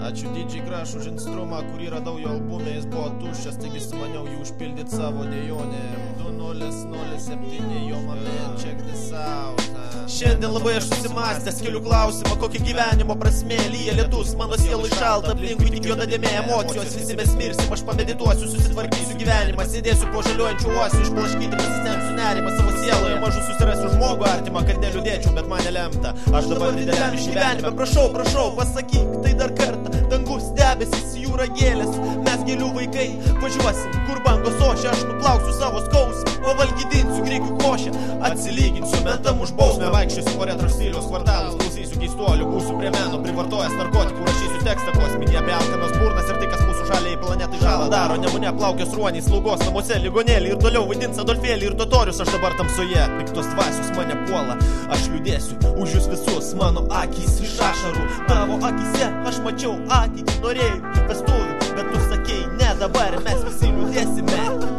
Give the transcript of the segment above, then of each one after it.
Ačiū didžiai Graš už instrumą, kurį radau jo albume, jis buvo tuščias, taigi sumaniau jį užpildyti savo dejonėm. 2007, jo man, check this out. Šiandien labai aš susimastęs, keliu klausimą, kokia gyvenimo prasmė, lyja lietus, mano sielai šalta, aplinkui tik juoda dėmė, emocijos, visi mes mirsim, aš pamedituosiu, susitvarkysiu gyvenimą, sėdėsiu po žaliuojančių uosių, išblaškyti pasistengsiu nerimą savo sieloje, mažu susirasiu žmogų artimą, kad neliūdėčiau, bet man nelemta. Aš dabar dideliam išgyvenime, prašau, pasakyk tai dar kartą, dangus debesis, jūra gėlės, mes gėlių vaikai, važiuosim, kur bangos ošia, aš nuplauksiu savo skausmą, pavalgydinsiu grikių košę, atsilyginsiu mentam už bausmę, vaikščiosiu po retro stiliaus kvartalus, klausysiu keistuolių, būsiu prie meno, privartojęs narkotikų, rašysiu tekstą kosminį apie alkanas burnas ir tai, kas mūsų žaliai planetai žalą daro, nemune plaukios ruoniai, slaugos namuose, ligonėlį ir toliau vaidins Adolfėlį ir totorius, aš dabar tamsoje, piktos dvasios mane puola, aš liūdėsiu už jūs visus, mano akys iš ašarų, tavo akise aš mačiau ateitį, norėjau vestuvių, bet tu sakei, ne dabar mes visi liūdėsime.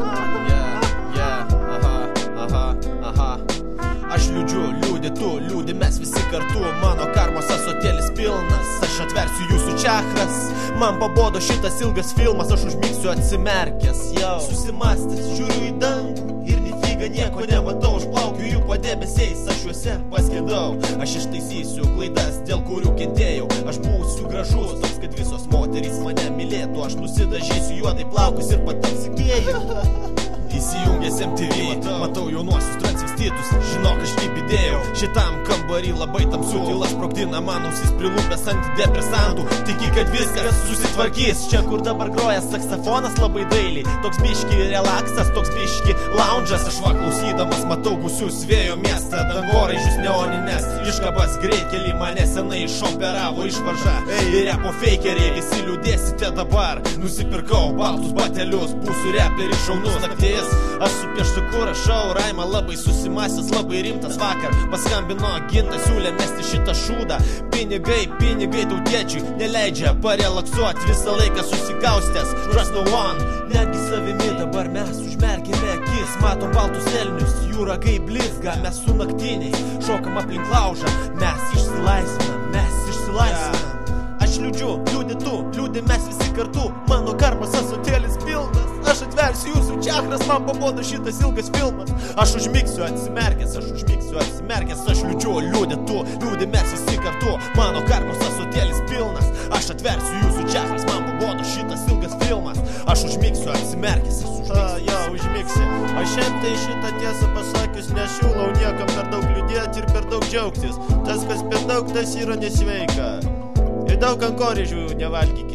Aš liūdžiu, liūdė tu, liūdė mes visi kartu, mano karmos ąsotėlis pilnas, aš atversiu jūsų čakras, man pabodo šitas ilgas filmas, aš užmigsiu atsimerkęs, jau susimastęs, žiūriu į dangų ir nefiga nieko nematau, aš plaukiu jų po debesiais, aš juose paskendau, aš ištaisysiu klaidas, dėl kurių kentėjau, aš būsiu gražus, toks, kad visos moterys mane mylėtų, aš nusidažysiu juodai plaukus ir patapsiu gėjų. Įsijungęs MTV, matau jaunuosius transvestitus, žinok, aš kaip įdėjau, šitam kambarį labai tamsu, tyla sprogdina, man ausis prilūpęs antidepresantų, tiki, kad viskas susitvarkys, čia kur dabar groja saksafonas labai dailiai, toks biški relaksas, toks biški lounge'as, aš va klausydamas matau gūsius vėjo miestą, dangoraižius neonines, iškabas greitkelį mane senai išoperavo išvarža, ir repo fakeriai, visi liūdėsite dabar, nusipirkau baltus batelius, būsiu reperis šaunus nakties. Aš su pieštuku rašau, Raima labai susimąstęs, labai rimtas vakar, paskambino Ginta, siūlė mesti šitą šūdą, pinigai tautiečiui neleidžia parelaksuoti, visą laiką susikaustęs, trust no one, netgi savimi dabar mes užmerkėme akis, matom baltus elnius, jūra kaip blizga, mes su naktiniai, šokam aplink laužą, mes išsilaisvinam, aš liūdžiu, liūdė tu, liūdė mes visi kartu, mano karmos ąsotėlis pilnas, aš atversiu jūsų čakras, man pabodo šitas ilgas filmas, aš užmigsiu atsimerkęs, aš liūdžiu, liūdė tu, liūdė mes visi kartu, mano karmos ąsotėlis pilnas, aš atversiu jūsų čakras, man pabodo šitas ilgas filmas, aš užmigsiu atsimerkęs, užmigsi. Aš šiandien šitą tiesą pasakius nesiūlau niekam per daug liūdėti ir per daug džiaugtis, tas kas per daug, tas yra nesveika, ir daug kankorėžių nevalgykit.